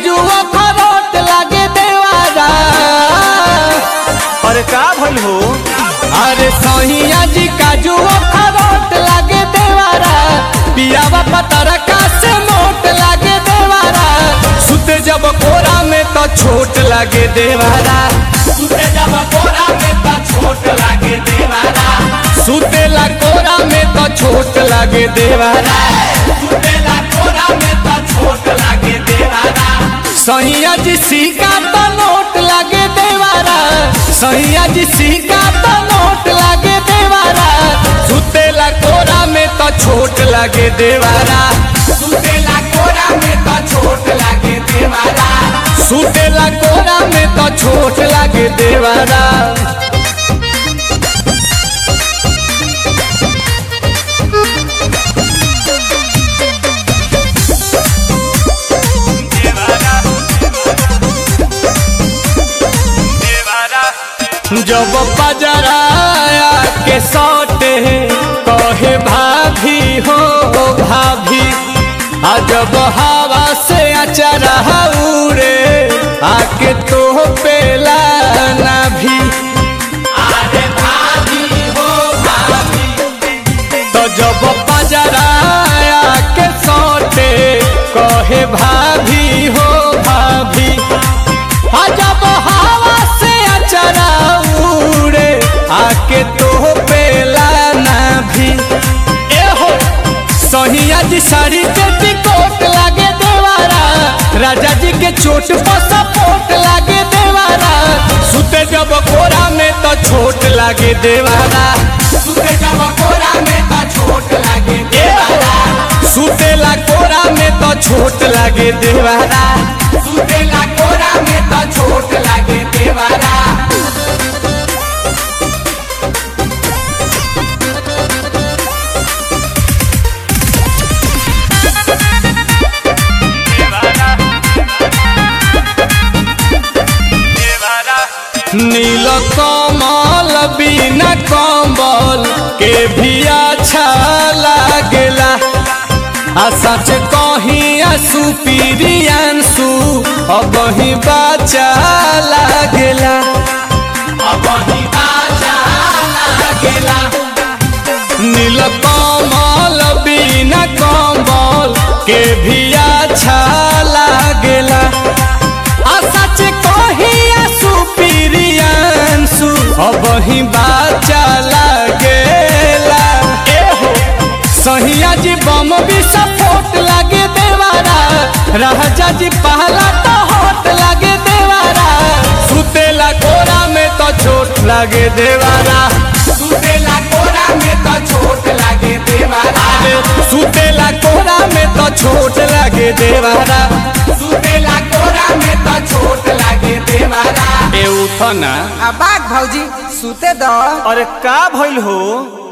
काजू अखरोट लागे देवारा। अरे का भइल हो? अरे सहिया जी काजू अखरोट लागे देवारा। पियावा पतरका से मोट लागे देवारा। सुते जब कोरा में तो छोट लागे देवारा। सुते जब कोरा में तो छोट लागे देवारा। सुतेला कोरा में तो छोट लागे देवारा। सुतेला कोरा में तो छोट लागे देवारा। सहिया जी सिक्का तो नोट लागे देवारा। सहिया जी सिक्का तो नोट लागे देवारा। सुतेला कोरा में तो छोट लागे देवारा। सुतेला कोरा में तो छोट लागे देवारा। सुतेला कोरा में तो छोट लागे देवारा। जब पजराया के सौटे कहे भाभी हो भाभी। आ जब हवा से अचरा उड़े आके तो पेला ना भी। अरे भाभी हो भाभी। तो जब पजराया के सौटे कहे भाभी हो भाभी। आ जब हवा से अचरा उड़े आके तो पेला ना भी। ए हो सहिया जी साड़ी के टिकोट लागे देवारा। राजा जी के चोट पर सपोर्ट लागे देवारा। सुते जब कोरा में तो छोट लागे देवारा। सुते जब कोरा में तो छोट लागे देवारा। सुतेला कोरा में तो छोट लागे देवारा। सुतेला कोरा में तो छोट लागे देवारा। नील कमल बिना कम्बल के भी अच्छा लागेला। आ सच कहीं सुपीरियांसु अब ही बाचा लागेला। अब ही बाजा लागेला। नील कमल बिना कम्बल के भी अच्छा लागेला। आ सच कहीं सुपीरियांसु अब ही बाचा लागेला। ए हो सहिया जी बम भी सपोर्ट लागे देवारा। राजा जी पहला तो होट लागे देवारा। सुतेला कोरा में तो छोट लागे देवारा। सुतेला कोरा में तो छोट लागे देवारा। सुतेला कोरा में तो छोट लागे देवारा। सुतेला कोरा में तो छोट लागे देवारा। ए उठना बाग भौजी सुते दो। अरे का भइल हो?